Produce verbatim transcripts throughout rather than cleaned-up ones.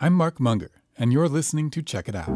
I'm Mark Munger, and you're listening to Check It Out.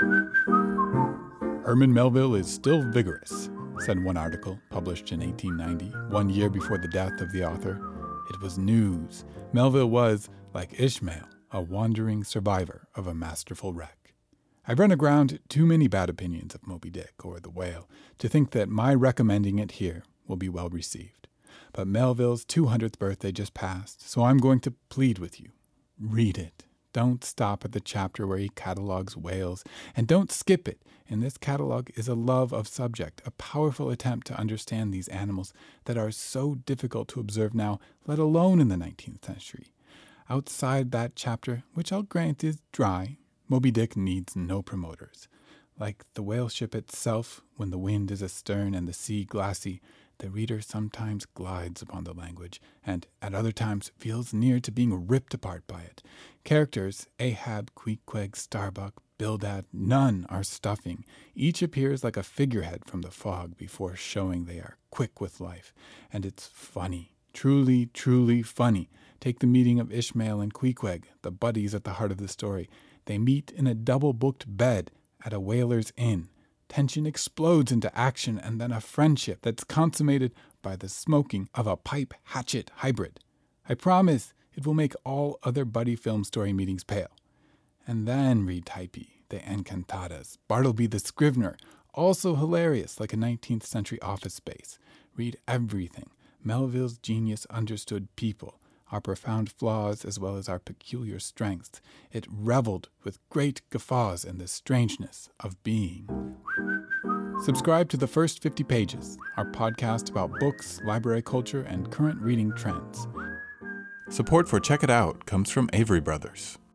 Herman Melville is still vigorous, said one article published in eighteen ninety, one year before the death of the author. It was news. Melville was, like Ishmael, a wandering survivor of a masterful wreck. I've run aground too many bad opinions of Moby Dick or The Whale to think that my recommending it here will be well received. But Melville's two hundredth birthday just passed, so I'm going to plead with you. Read it. Don't stop at the chapter where he catalogues whales, and don't skip it. In this catalog is a love of subject, a powerful attempt to understand these animals that are so difficult to observe now, let alone in the nineteenth century. Outside that chapter, which I'll grant is dry, Moby Dick needs no promoters. Like the whale ship itself, when the wind is astern and the sea glassy, the reader sometimes glides upon the language, and at other times feels near to being ripped apart by it. Characters, Ahab, Queequeg, Starbuck, Bildad, none are stuffing. Each appears like a figurehead from the fog before showing they are quick with life. And it's funny, truly, truly funny. Take the meeting of Ishmael and Queequeg, the buddies at the heart of the story. They meet in a double-booked bed at a whaler's inn. Tension explodes into action and then a friendship that's consummated by the smoking of a pipe hatchet hybrid. I promise it will make all other buddy film story meetings pale. And then read Typee, the Encantadas, Bartleby the Scrivener, also hilarious like a nineteenth century office space. Read everything. Melville's genius understood people, our profound flaws as well as our peculiar strengths. It reveled with great guffaws in the strangeness of being. Subscribe to The First fifty Pages, our podcast about books, library culture, and current reading trends. Support for Check It Out comes from Avery Brothers.